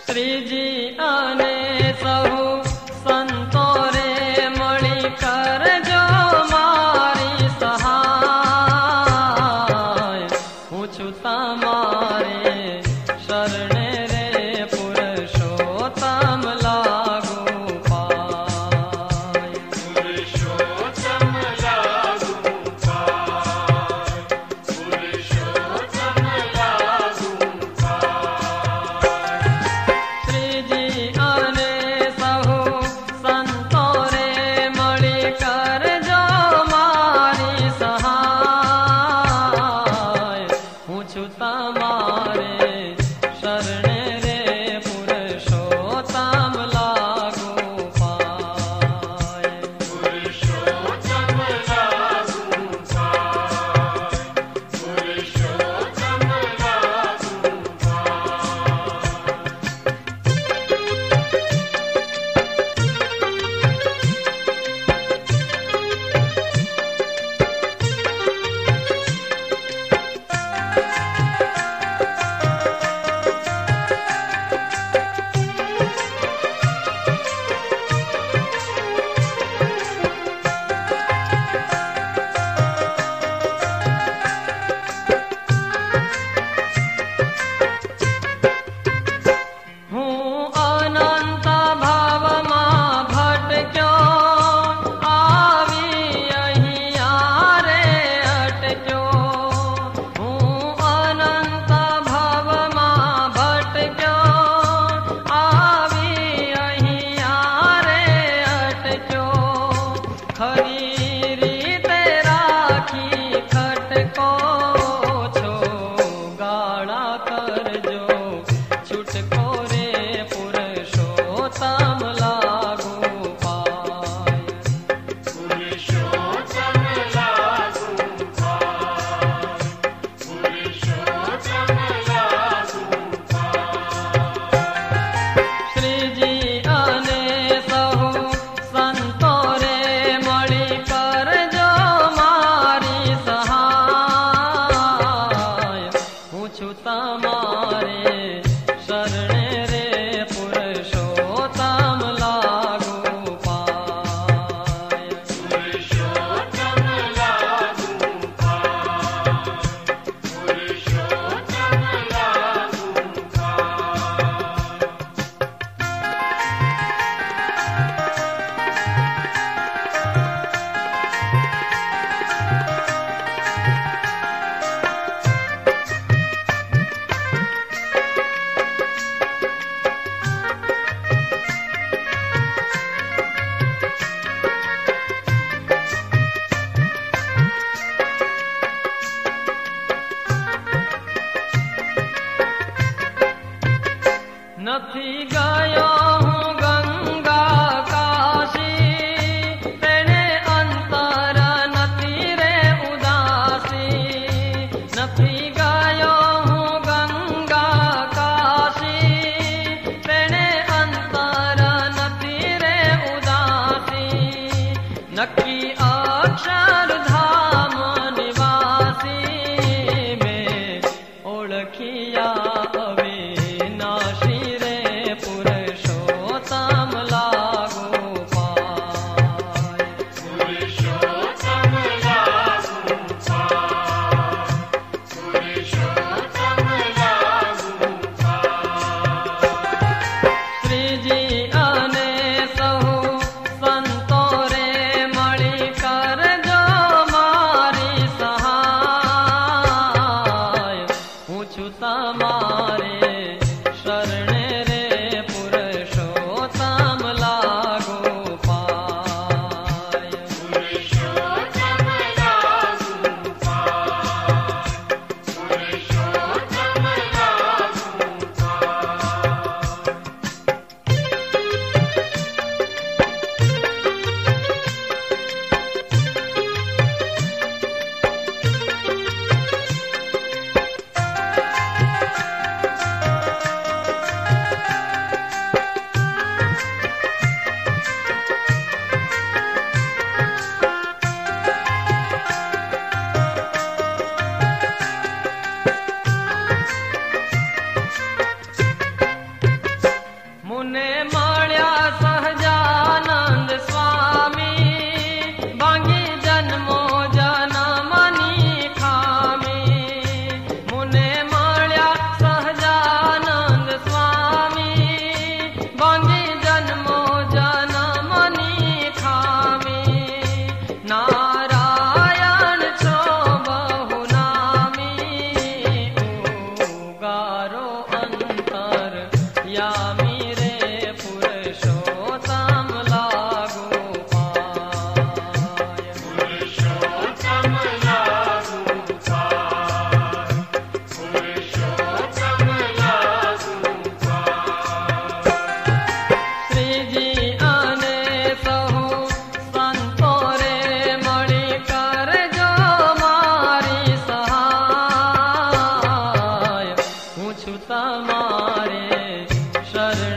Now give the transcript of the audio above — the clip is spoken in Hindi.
श्रीजी आने सहु संतो रे मळी कर जो मारी सहाय पूछू तमारे शरणे रे पुरुषोत्तम लागू पाय पुरुषोत्तम लागू पाय पुरुषोत्तम लागू पाय श्रीजी आने सहु संतो रे मळी कर जो मारी सहाय पूछू तमारे शरणे रे पुरुषोत्तम लागू पाय पुरुषोत्तम लागू पाय पुरुषोत्तम लागू पाय हूँ अनंत भावमा भटक्यो आवी अहिया रे अटक्यो हूँ अनंत भावमा भटक्यो आवी अहिया रे अटक्यो खरी रीते राखी खटको छो गाड़ा करजो छुटको रे पुरुषोत्तम लागू पाय पुरुषोत्तम लागू पाय पुरुषोत्तम लागू पाय श्रीजी आने सहु संतो रे मळी कर जो मारी सहाय पूछू तमारे शरणे रे पुरुषोत्तम लागू पाय पुरुषोत्तम लागू पाय पुरुषोत्तम लागू पाय નથી ગયો હું ગંગા કાશી તેને અંતર નથી રે ઉદાસી નથી ગયો હું ગંગા કાશી તેને અંતર નથી રે ઉદાસી નક્કી અક્ષરધામ નિવાસી મેં ઓળખિયા અવિનાશી રે પુરુષો शरण